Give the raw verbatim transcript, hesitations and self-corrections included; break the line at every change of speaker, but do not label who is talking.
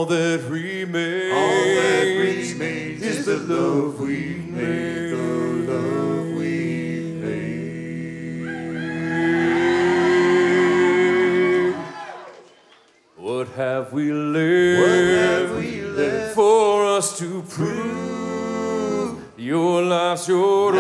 all that remains,
all that remains is the love we made, the love we made.
What have we left,
what have we left
for us to prove? Your life's your